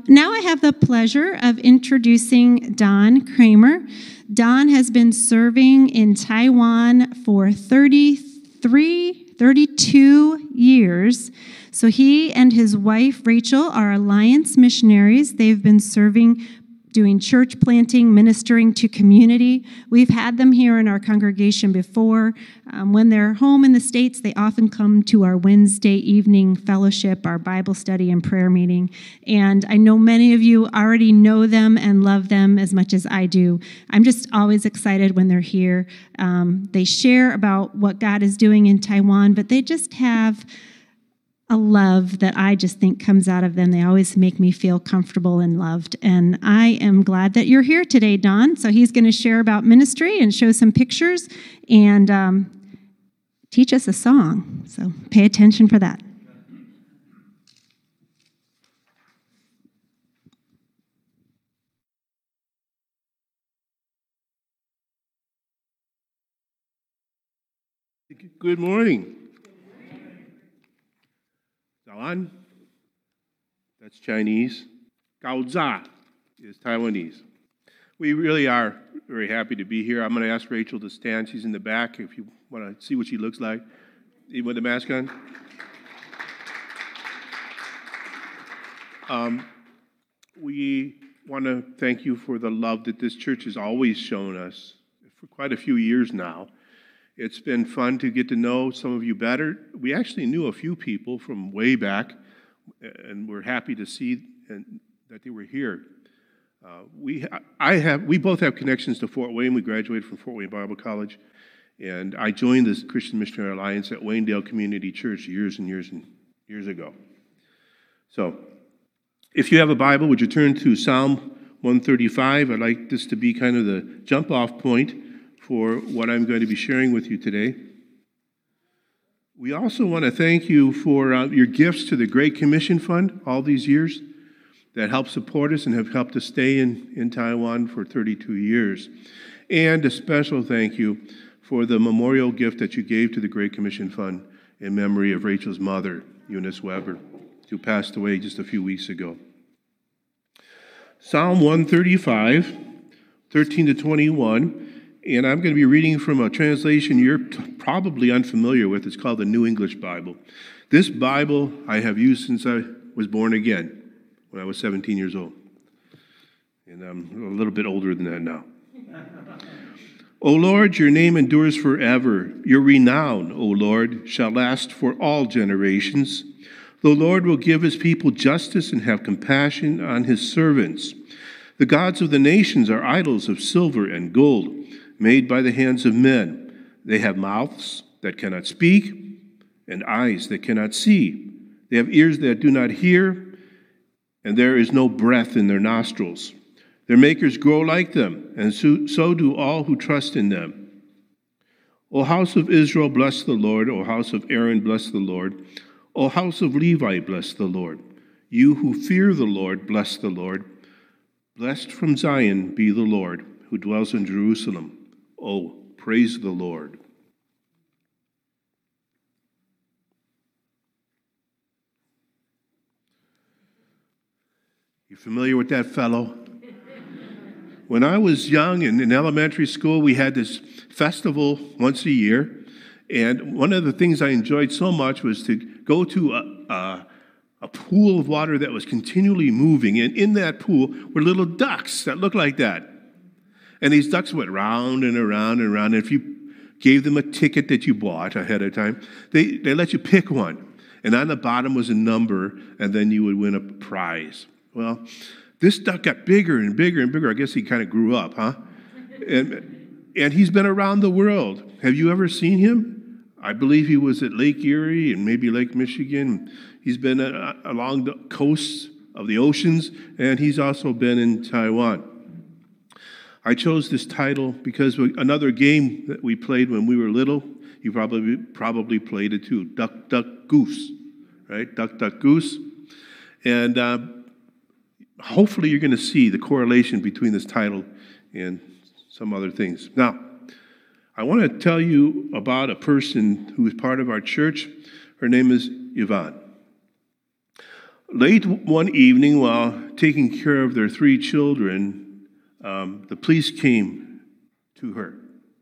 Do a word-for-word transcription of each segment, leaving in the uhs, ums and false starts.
now I have the pleasure of introducing Don Kramer. Don has been serving in Taiwan for thirty-three, thirty-two years. So he and his wife, Rachel, are Alliance missionaries. They've been serving, doing church planting, ministering to community. We've had them here in our congregation before. Um, when they're home in the States, they often come to our Wednesday evening fellowship, our Bible study and prayer meeting. And I know many of you already know them and love them as much as I do. I'm just always excited when they're here. Um, they share about what God is doing in Taiwan, but they just have a love that I just think comes out of them. They always make me feel comfortable and loved. And I am glad that you're here today, Don. So he's going to share about ministry and show some pictures and um, teach us a song. So pay attention for that. Good morning. Zawan, that's Chinese. Gaoza is Taiwanese. We really are very happy to be here. I'm going to ask Rachel to stand. She's in the back if you want to see what she looks like. Even with the mask on. Um, we want to thank you for the love that this church has always shown us for quite a few years now. It's been fun to get to know some of you better. We actually knew a few people from way back, and we're happy to see and, that they were here. Uh, we, I have, we both have connections to Fort Wayne. We graduated from Fort Wayne Bible College, and I joined the Christian Missionary Alliance at Waynedale Community Church years and years and years ago. So, if you have a Bible, would you turn to Psalm one thirty-five? I'd like this to be kind of the jump-off point for what I'm going to be sharing with you today. We also want to thank you for uh, your gifts to the Great Commission Fund all these years that help support us and have helped us stay in, in Taiwan for thirty-two years. And a special thank you for the memorial gift that you gave to the Great Commission Fund in memory of Rachel's mother, Eunice Weber, who passed away just a few weeks ago. Psalm one thirty-five, thirteen to twenty-one. And I'm going to be reading from a translation you're t- probably unfamiliar with. It's called the New English Bible. This Bible I have used since I was born again, when I was seventeen years old. And I'm a little bit older than that now. O Lord, your name endures forever. Your renown, O Lord, shall last for all generations. The Lord will give his people justice and have compassion on his servants. The gods of the nations are idols of silver and gold, made by the hands of men. They have mouths that cannot speak and eyes that cannot see. They have ears that do not hear, and there is no breath in their nostrils. Their makers grow like them, and so, so do all who trust in them. O house of Israel, bless the Lord. O house of Aaron, bless the Lord. O house of Levi, bless the Lord. You who fear the Lord, bless the Lord. Blessed from Zion be the Lord, who dwells in Jerusalem. Oh, praise the Lord. You familiar with that fellow? When I was young and in elementary school, we had this festival once a year. And one of the things I enjoyed so much was to go to a, a, a pool of water that was continually moving. And in that pool were little ducks that looked like that. And these ducks went round and around and around. And if you gave them a ticket that you bought ahead of time, they, they let you pick one. And on the bottom was a number, and then you would win a prize. Well, this duck got bigger and bigger and bigger. I guess he kind of grew up, huh? And, and he's been around the world. Have you ever seen him? I believe he was at Lake Erie and maybe Lake Michigan. He's been uh, along the coasts of the oceans, and he's also been in Taiwan. I chose this title because another game that we played when we were little, you probably probably played it too, Duck, Duck, Goose, right? Duck, Duck, Goose. And uh, hopefully you're going to see the correlation between this title and some other things. Now, I want to tell you about a person who is part of our church. Her name is Yvonne. late one evening, while taking care of their three children, um, the police came to her.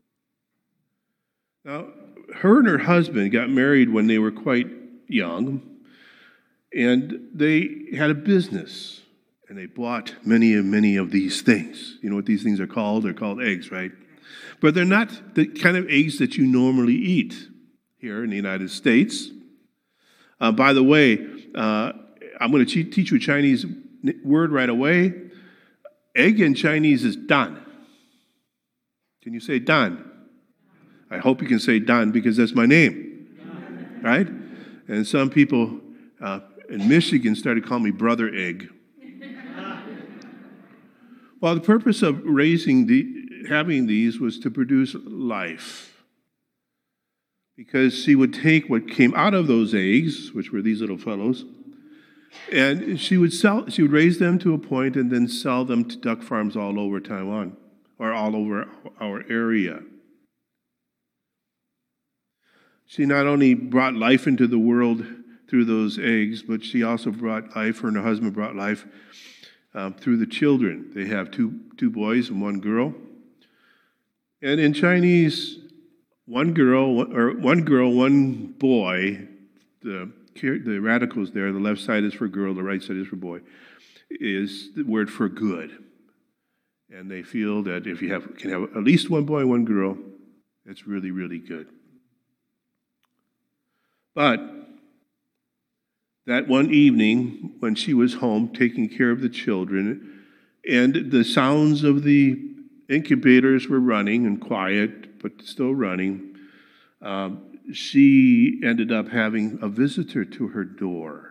Now, her and her husband got married when they were quite young, and they had a business, and they bought many and many of these things. You know what these things are called? They're called eggs, right? But they're not the kind of eggs that you normally eat here in the United States. Uh, by the way, uh, I'm going to teach you a Chinese word right away. Egg in Chinese is dan. Can you say dan? I hope you can say dan because that's my name, right? And some people uh, in Michigan started calling me Brother Egg. Well, the purpose of raising the, having these was to produce life. Because she would take what came out of those eggs, which were these little fellows, and she would sell, she would raise them to a point and then sell them to duck farms all over Taiwan or all over our area. She not only brought life into the world through those eggs, but she also brought life, her and her husband brought life um, through the children. They have two, two boys and one girl. And in Chinese, one girl, or one girl, one boy, the, the radicals there, the left side is for girl, the right side is for boy, is the word for good. And they feel that if you have can have at least one boy and one girl, it's really, really good. But that one evening, when she was home taking care of the children, and the sounds of the incubators were running and quiet, but still running, um, she ended up having a visitor to her door.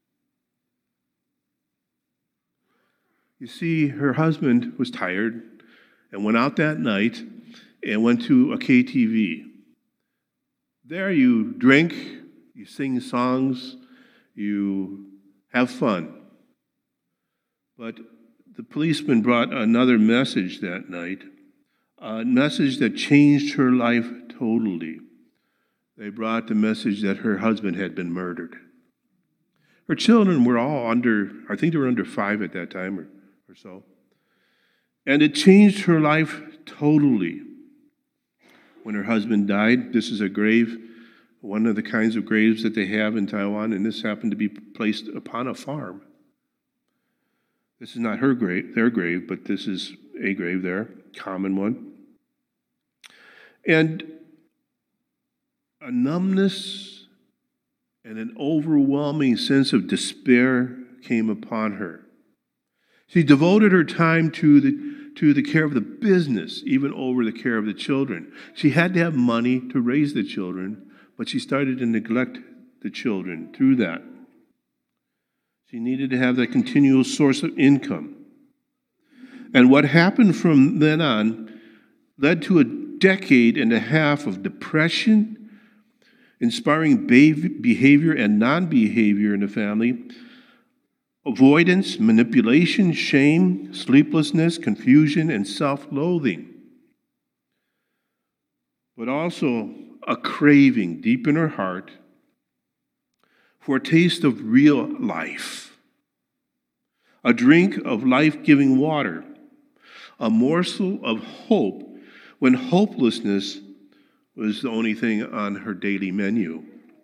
You see, her husband was tired and went out that night and went to a K T V. There you drink, you sing songs, you have fun. But the policeman brought another message that night, a message that changed her life totally. They brought the message that her husband had been murdered. Her children were all under, I think they were under five at that time or, or so. And it changed her life totally. When her husband died, this is a grave, one of the kinds of graves that they have in Taiwan, and this happened to be placed upon a farm. This is not her grave, their grave, but this is a grave there, common one. And a numbness and an overwhelming sense of despair came upon her. She devoted her time to the, to the care of the business, even over the care of the children. She had to have money to raise the children, but she started to neglect the children through that. She needed to have that continual source of income. And what happened from then on led to a decade and a half of depression, inspiring behavior and non-behavior in the family, avoidance, manipulation, shame, sleeplessness, confusion, and self-loathing. But also a craving deep in her heart for a taste of real life, a drink of life-giving water, a morsel of hope when hopelessness was the only thing on her daily menu.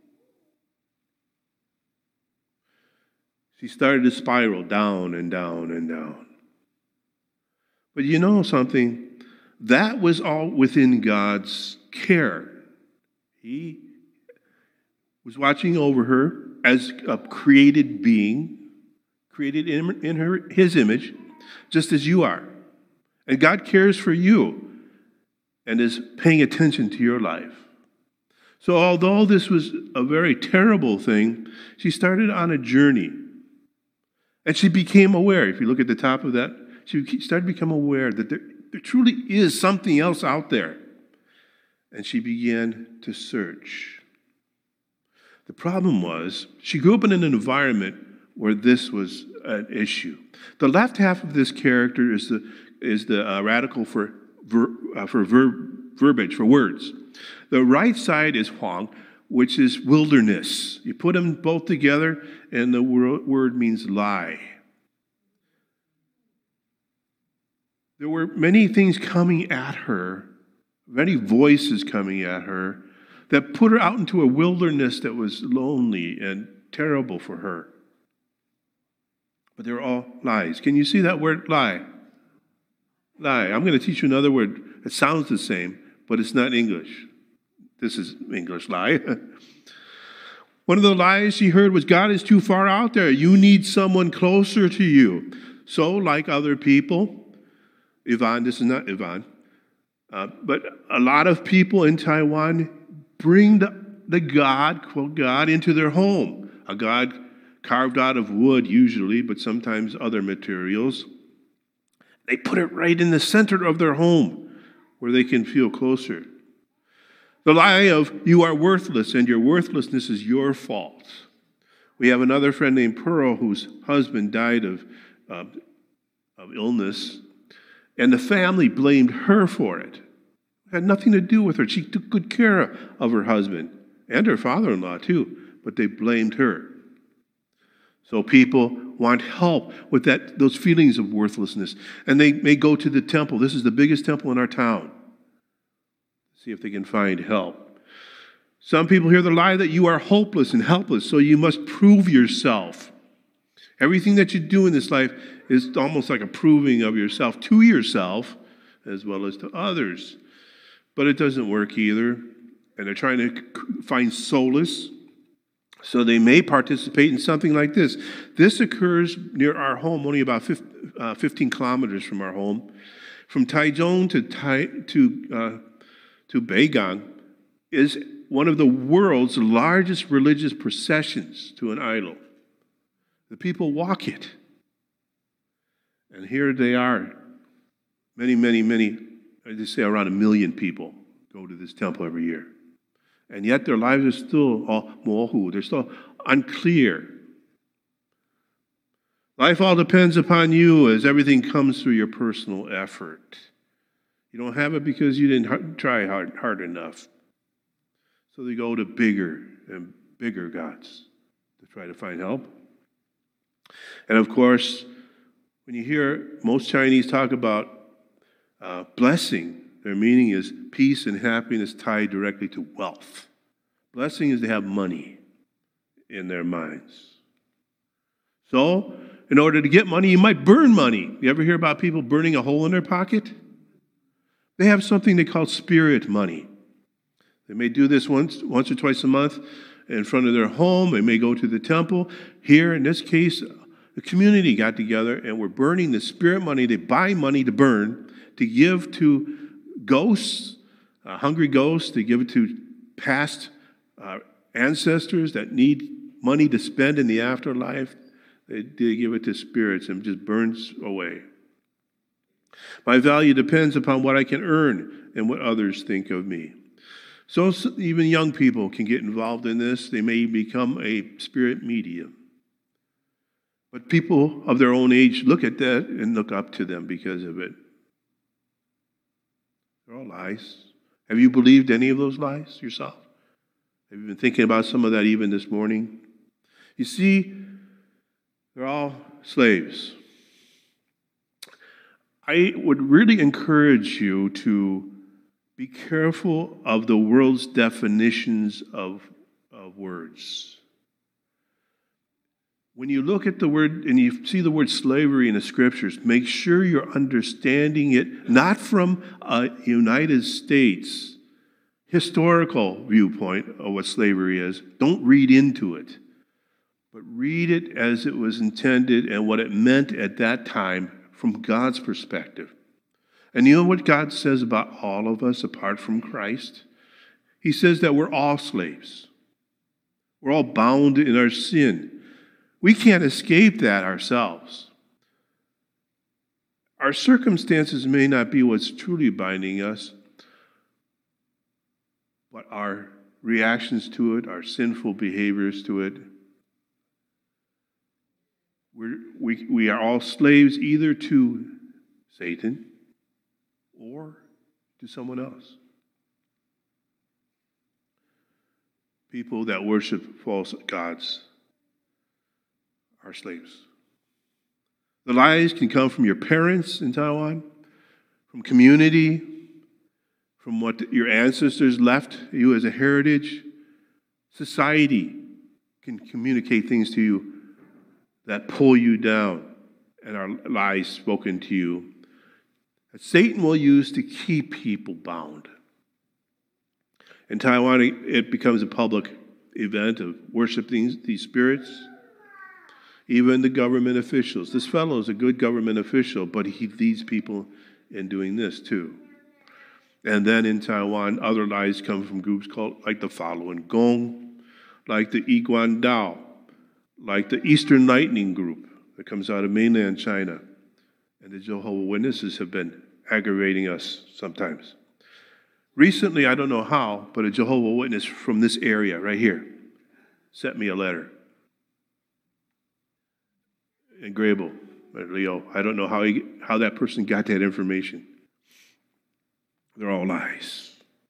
She started to spiral down and down and down. But you know something? That was all within God's care. He was watching over her as a created being, created in, in her, his image, just as you are. And God cares for you and is paying attention to your life. So although this was a very terrible thing, she started on a journey. And she became aware, if you look at the top of that, she started to become aware that there, there truly is something else out there. And she began to search. The problem was, she grew up in an environment where this was an issue. The left half of this character is the, is the uh, radical for Ver, uh, for ver, verbiage, for words. The right side is Huang, which is wilderness. You put them both together, and the word means lie. There were many things coming at her, many voices coming at her, that put her out into a wilderness that was lonely and terrible for her. But they're all lies. Can you see that word, lie? Lie. I'm going to teach you another word. It sounds the same, but it's not English. This is English lie. One of the lies she heard was, God is too far out there. You need someone closer to you. So, like other people, Yvonne, this is not Yvonne, uh, but a lot of people in Taiwan bring the, the God, quote God, into their home. A God carved out of wood usually, but sometimes other materials. They put it right in the center of their home where they can feel closer. The lie of you are worthless and your worthlessness is your fault. We have another friend named Pearl whose husband died of, uh, of illness, and the family blamed her for it. It had nothing to do with her. She took good care of her husband and her father-in-law too, but they blamed her. So people want help with that, those feelings of worthlessness, and they may go to the temple. This is the biggest temple in our town. See if they can find help. Some people hear the lie that you are hopeless and helpless, so you must prove yourself. Everything that you do in this life is almost like a proving of yourself to yourself as well as to others. But it doesn't work either, and they're trying to find solace, so they may participate in something like this. This occurs near our home, only about fifteen kilometers from our home. From Taichung to, Tai, to uh, to Beigang is one of the world's largest religious processions to an idol. The people walk it. And here they are. Many, many, many, they say around a million people go to this temple every year. And yet their lives are still all mohu. They're still unclear. Life all depends upon you as everything comes through your personal effort. You don't have it because you didn't try hard, hard enough. So they go to bigger and bigger gods to try to find help. And of course, when you hear most Chinese talk about uh, blessing, their meaning is peace and happiness tied directly to wealth. Blessing is to have money in their minds. So, in order to get money, you might burn money. You ever hear about people burning a hole in their pocket? They have something they call spirit money. They may do this once, once or twice a month in front of their home. They may go to the temple. Here, in this case, the community got together and were burning the spirit money. They buy money to burn, to give to ghosts, uh, hungry ghosts, to give it to past uh, ancestors that need money to spend in the afterlife. They, they give it to spirits and just burns away. My value depends upon what I can earn and what others think of me. So even young people can get involved in this. They may become a spirit medium. But people of their own age look at that and look up to them because of it. They're all lies. Have you believed any of those lies yourself? Have you been thinking about some of that even this morning? You see, they're all slaves. I would really encourage you to be careful of the world's definitions of, of words. When you look at the word and you see the word slavery in the scriptures, make sure you're understanding it not from a United States historical viewpoint of what slavery is. Don't read into it, but read it as it was intended and what it meant at that time from God's perspective. And you know what God says about all of us apart from Christ? He says that we're all slaves. We're all bound in our sin. We can't escape that ourselves. Our circumstances may not be what's truly binding us, but our reactions to it, our sinful behaviors to it, we're, we, we are all slaves either to Satan or to someone else. people that worship false gods are slaves. The lies can come from your parents in Taiwan, from community, from what your ancestors left you as a heritage. Society can communicate things to you that pull you down and are lies spoken to you that Satan will use to keep people bound. In Taiwan, it becomes a public event of worshiping these spirits. Even the government officials. This fellow is a good government official, but he leads people in doing this too. And then in Taiwan, other lies come from groups called like the Falun Gong, like the Iguan Dao, like the Eastern Lightning Group that comes out of mainland China. And the Jehovah's Witnesses have been aggravating us sometimes. Recently, I don't know how, but a Jehovah's Witness from this area right here sent me a letter. And Grable, or Leo, I don't know how he, how that person got that information. They're all lies.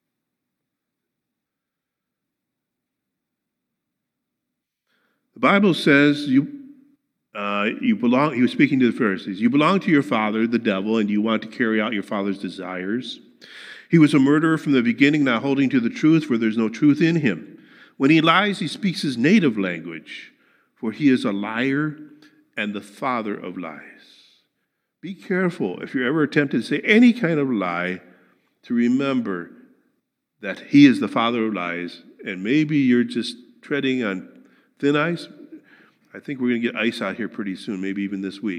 The Bible says you uh, you belong. He was speaking to the Pharisees. You belong to your father, the devil, and you want to carry out your father's desires. He was a murderer from the beginning, not holding to the truth, for there's no truth in him. When he lies, he speaks his native language, for he is a liar and the father of lies. Be careful if you're ever tempted to say any kind of lie, to remember that he is the father of lies, and maybe you're just treading on thin ice. I think we're going to get ice out here pretty soon, maybe even this week.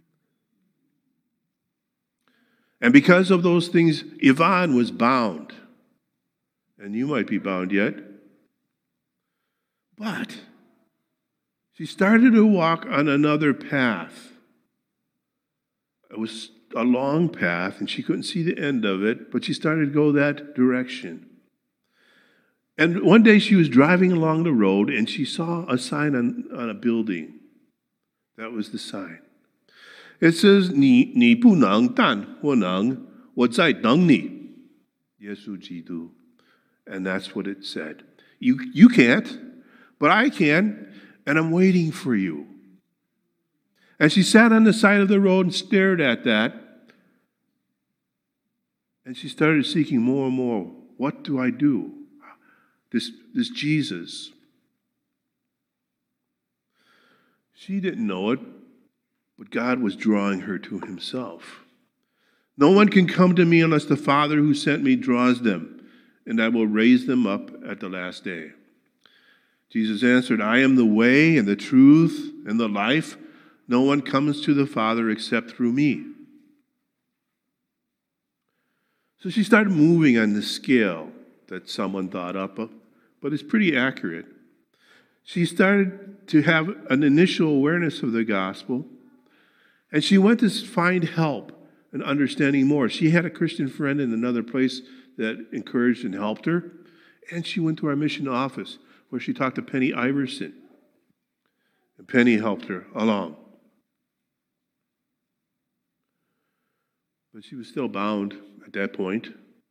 And because of those things, Yvonne was bound. And you might be bound yet. But she started to walk on another path. It was a long path, and she couldn't see the end of it, but she started to go that direction. And one day she was driving along the road, and she saw a sign on, on a building. That was the sign. It says, 你你不能，但我能，我在等你，耶稣基督. And that's what it said. You, you can't, but I can, and I'm waiting for you. And she sat on the side of the road and stared at that. And she started seeking more and more. What do I do? This, this Jesus. She didn't know it, but God was drawing her to himself. No one can come to me unless the Father who sent me draws them, and I will raise them up at the last day. Jesus answered, I am the way and the truth and the life. No one comes to the Father except through me. So she started moving on the scale that someone thought up, but it's pretty accurate. She started to have an initial awareness of the gospel, and she went to find help and understanding more. She had a Christian friend in another place that encouraged and helped her, and she went to our mission office where she talked to Penny Iverson, and Penny helped her along. But she was still bound at that point.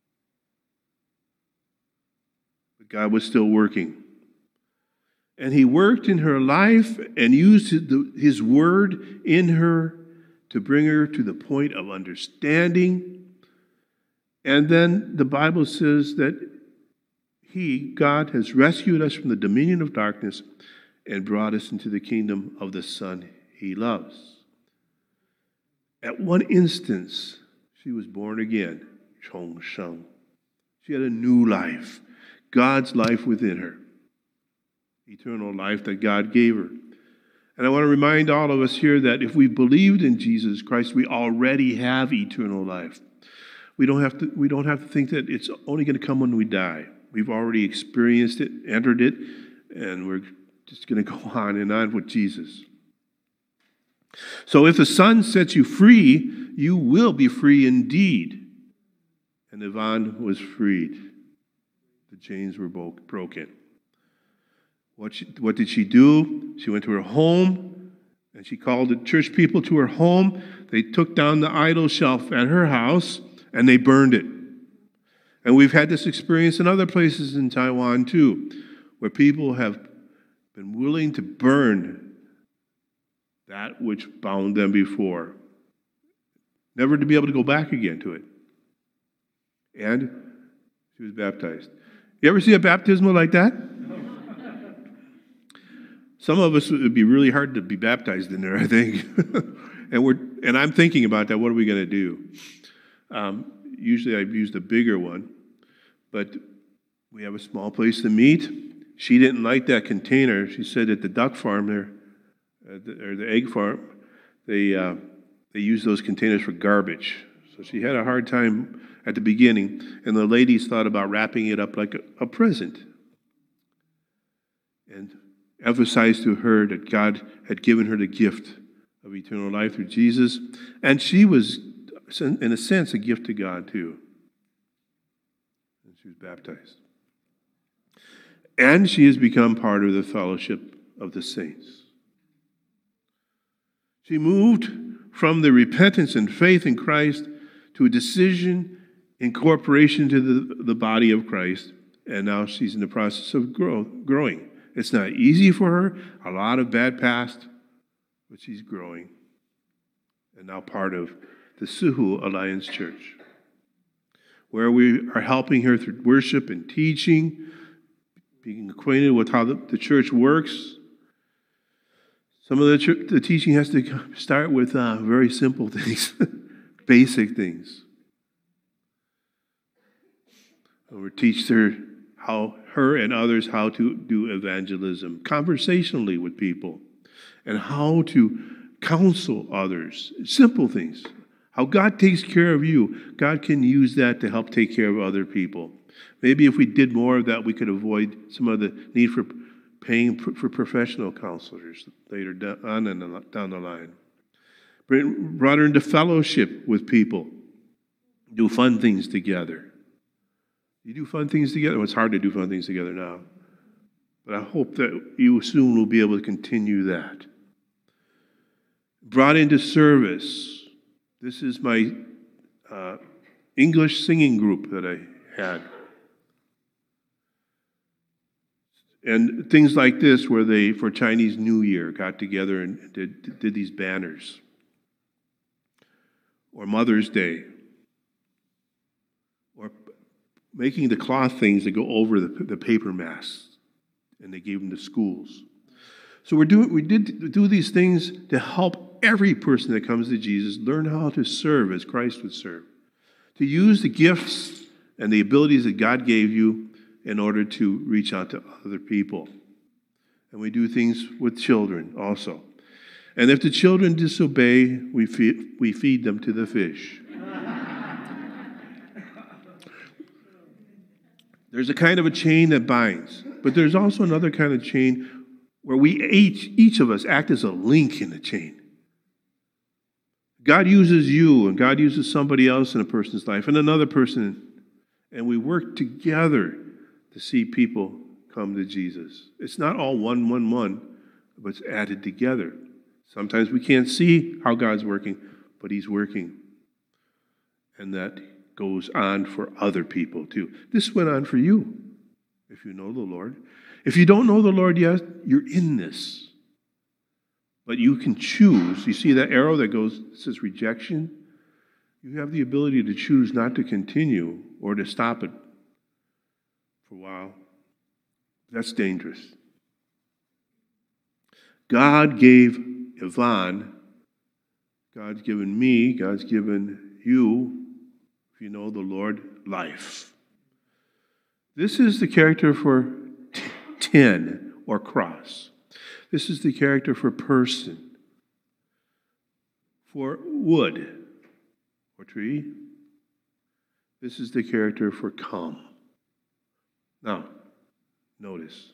But God was still working. And he worked in her life and used his word in her to bring her to the point of understanding. And then the Bible says that he, God, has rescued us from the dominion of darkness and brought us into the kingdom of the Son he loves. At one instance, she was born again, Chong Sheng. She had a new life, God's life within her, eternal life that God gave her. And I want to remind all of us here that if we believed in Jesus Christ, we already have eternal life. We don't have to, we don't have to think that it's only going to come when we die. We've already experienced it, entered it, and we're just going to go on and on with Jesus. So if the Son sets you free, you will be free indeed. And Yvonne was freed. The chains were broken. What, she, what did she do? She went to her home, and she called the church people to her home. They took down the idol shelf at her house, and they burned it. And we've had this experience in other places in Taiwan, too, where people have been willing to burn that which bound them before, never to be able to go back again to it. And she was baptized. You ever see a baptismal like that? Some of us, it would be really hard to be baptized in there, I think. and we're and I'm thinking about that. What are we going to do? Um, usually I've used a bigger one, but we have a small place to meet. She didn't like that container. She said at the duck farm there, uh, the, or the egg farm, they uh, they use those containers for garbage. So she had a hard time at the beginning, and the ladies thought about wrapping it up like a, a present, and emphasized to her that God had given her the gift of eternal life through Jesus, and she was, in a sense, a gift to God too. And she was baptized. And she has become part of the fellowship of the saints. She moved from the repentance and faith in Christ to a decision incorporation to the, the body of Christ, and now she's in the process of grow, growing. It's not easy for her, a lot of bad past, but she's growing, and now part of the Suhu Alliance Church, where we are helping her through worship and teaching, being acquainted with how the, the church works. Some of the, ch- the teaching has to start with uh, very simple things, basic things. And we teach her how her and others how to do evangelism conversationally with people, and how to counsel others. Simple things. How God takes care of you. God can use that to help take care of other people. Maybe if we did more of that, we could avoid some of the need for paying for professional counselors later on and down the line. Brought her into fellowship with people. Do fun things together. You do fun things together. Well, it's hard to do fun things together now. But I hope that you soon will be able to continue that. Brought into service. This is my uh, English singing group that I had. And things like this where they, for Chinese New Year, got together and did, did these banners. Or Mother's Day. Or making the cloth things that go over the, the paper masks. And they gave them to schools. So we're doing, we did do these things to help every person that comes to Jesus learn how to serve as Christ would serve. To use the gifts and the abilities that God gave you in order to reach out to other people. And we do things with children also. And if the children disobey, we feed, we feed them to the fish. There's a kind of a chain that binds, but there's also another kind of chain where we each, each of us act as a link in the chain. God uses you, and God uses somebody else in a person's life, and another person, and we work together to see people come to Jesus. It's not all one, one, one, but it's added together. Sometimes we can't see how God's working, but He's working. And that goes on for other people too. This went on for you, if you know the Lord. If you don't know the Lord yet, you're in this. But you can choose. You see that arrow that goes, it says rejection? You have the ability to choose not to continue or to stop it for a while. That's dangerous. God gave Yvonne, God's given me, God's given you, if you know the Lord, life. This is the character for t- tin or cross. This is the character for person. For wood or tree. This is the character for come. Now, notice.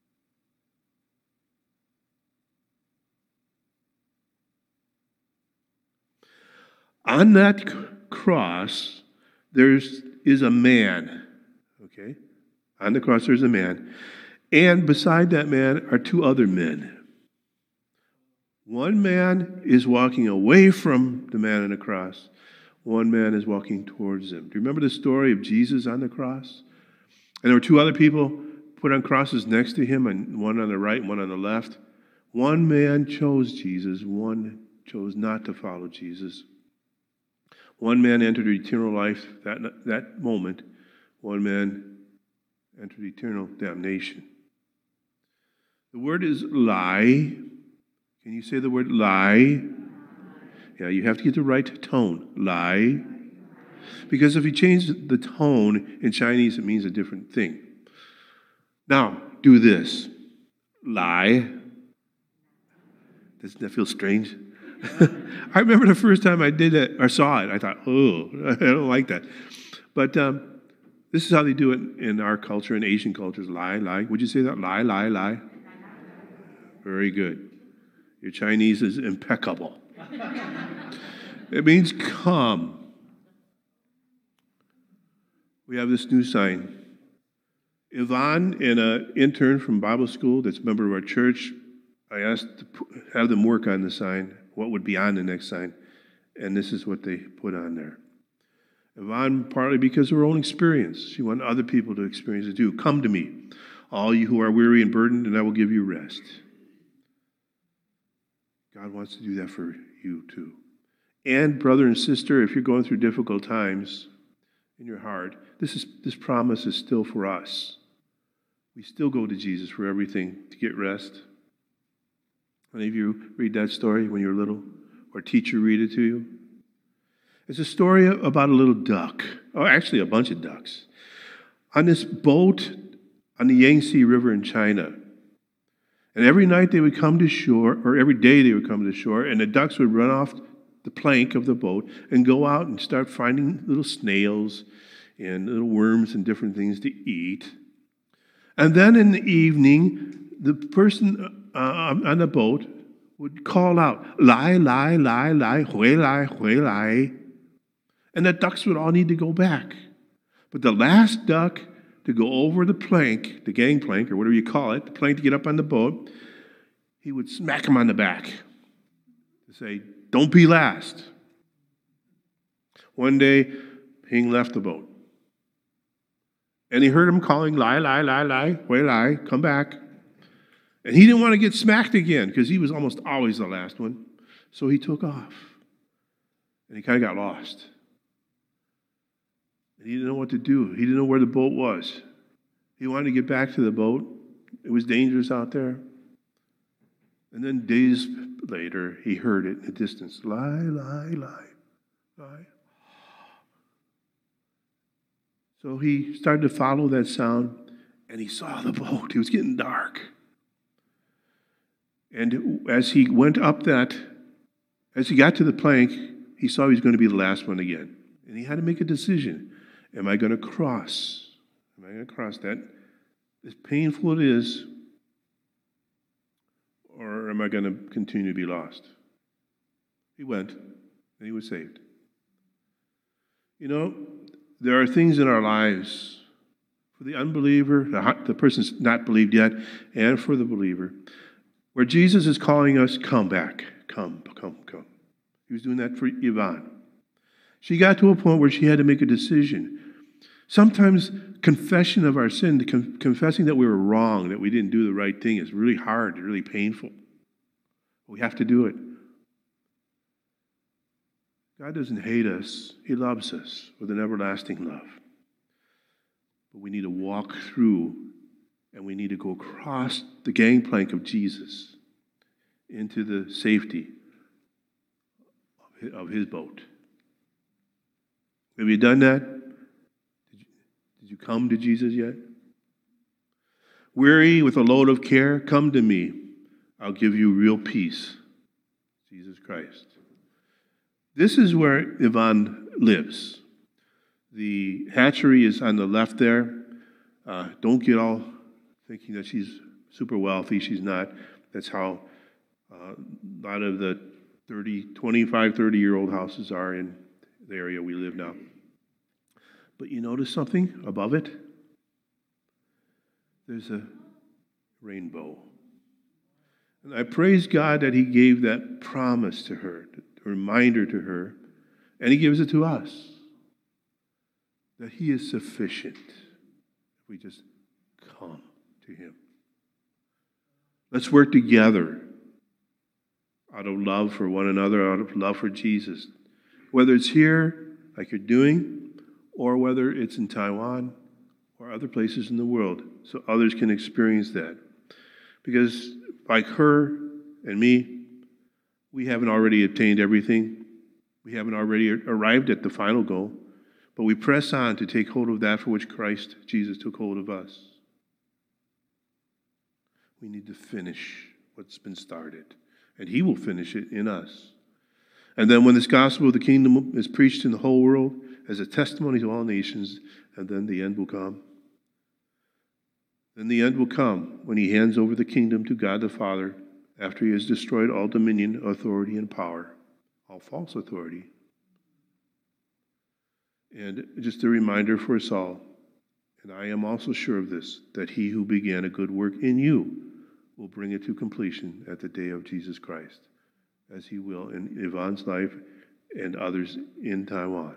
On that c- cross, there is a man. Okay? On the cross, there's a man. And beside that man are two other men. One man is walking away from the man on the cross. One man is walking towards him. Do you remember the story of Jesus on the cross? And there were two other people put on crosses next to him, and one on the right and one on the left. One man chose Jesus, one chose not to follow Jesus. One man entered eternal life that, that moment. One man entered eternal damnation. The word is lie. Can you say the word lie? Yeah, you have to get the right tone. Lie. Because if you change the tone in Chinese, it means a different thing. Now, do this. Lie. Doesn't that feel strange? I remember the first time I did it or saw it, I thought, oh, I don't like that. But um, this is how they do it in our culture, in Asian cultures. Lie, lie. Would you say that? Lie, lie, lie. Very good. Your Chinese is impeccable. It means come. We have this new sign. Yvonne and an intern from Bible school that's a member of our church, I asked to have them work on the sign, what would be on the next sign, and this is what they put on there. Yvonne, partly because of her own experience, she wanted other people to experience it too. Come to me, all you who are weary and burdened, and I will give you rest. God wants to do that for you too. And brother and sister, if you're going through difficult times in your heart, this is this promise is still for us. We still go to Jesus for everything to get rest. Any of you read that story when you were little? Or a teacher read it to you? It's a story about a little duck. Oh, actually a bunch of ducks. On this boat on the Yangtze River in China. And every night they would come to shore, or every day they would come to shore, and the ducks would run off the plank of the boat and go out and start finding little snails and little worms and different things to eat. And then in the evening, the person uh, on the boat would call out, "Lai, lai, lai, lai, hui lai, hui lai." And the ducks would all need to go back. But the last duck to go over the plank, the gangplank, or whatever you call it, the plank to get up on the boat, he would smack him on the back to say, "Don't be last." One day, Ping left the boat. And he heard him calling, "Lai, lai, lai, lai, hui lai, come back." And he didn't want to get smacked again because he was almost always the last one. So he took off. And he kind of got lost. And he didn't know what to do. He didn't know where the boat was. He wanted to get back to the boat. It was dangerous out there. And then days later, he heard it in the distance. Lie, lie, lie, lie. So he started to follow that sound, and he saw the boat. It was getting dark. And as he went up that, as he got to the plank, he saw he was going to be the last one again. And he had to make a decision. Am I going to cross? Am I going to cross that? As painful it is, or am I going to continue to be lost? He went, and he was saved. You know, there are things in our lives, for the unbeliever, the, the person's not believed yet, and for the believer, where Jesus is calling us, come back, come, come, come. He was doing that for Yvonne. She got to a point where she had to make a decision. Sometimes confession of our sin, con- confessing that we were wrong, that we didn't do the right thing, is really hard, really painful. We have to do it. God doesn't hate us. He loves us with an everlasting love. But we need to walk through, and we need to go across the gangplank of Jesus into the safety of his boat. Have you done that? Did you, did you come to Jesus yet? Weary with a load of care, come to me. I'll give you real peace. Jesus Christ. This is where Yvonne lives. The hatchery is on the left there. Uh, don't get all thinking that she's super wealthy. She's not. That's how uh, a lot of the thirty, twenty-five, thirty-year-old houses are in the area we live now. But you notice something above it? There's a rainbow. And I praise God that he gave that promise to her, a reminder to her, and he gives it to us, that he is sufficient if we just come. to him. Let's work together out of love for one another, out of love for Jesus. Whether it's here, like you're doing, or whether it's in Taiwan or other places in the world, so others can experience that. Because like her and me, we haven't already obtained everything. We haven't already arrived at the final goal, but we press on to take hold of that for which Christ Jesus took hold of us. We need to finish what's been started, and he will finish it in us. And then when this gospel of the kingdom is preached in the whole world as a testimony to all nations, and then the end will come. Then the end will come when he hands over the kingdom to God the Father after he has destroyed all dominion, authority, and power, all false authority. And just a reminder for us all, and I am also sure of this, that he who began a good work in you will bring it to completion at the day of Jesus Christ, as he will in Yvonne's life and others in Taiwan.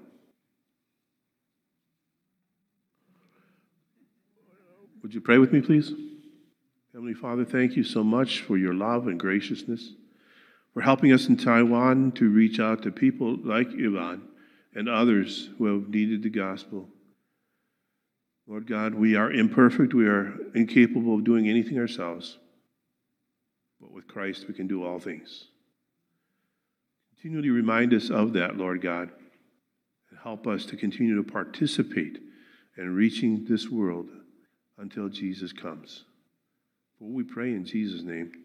Would you pray with me, please? Heavenly Father, thank you so much for your love and graciousness, for helping us in Taiwan to reach out to people like Yvonne and others who have needed the gospel. Lord God, we are imperfect. We are incapable of doing anything ourselves. But with Christ, we can do all things. Continually remind us of that, Lord God, and help us to continue to participate in reaching this world until Jesus comes. For we pray in Jesus' name.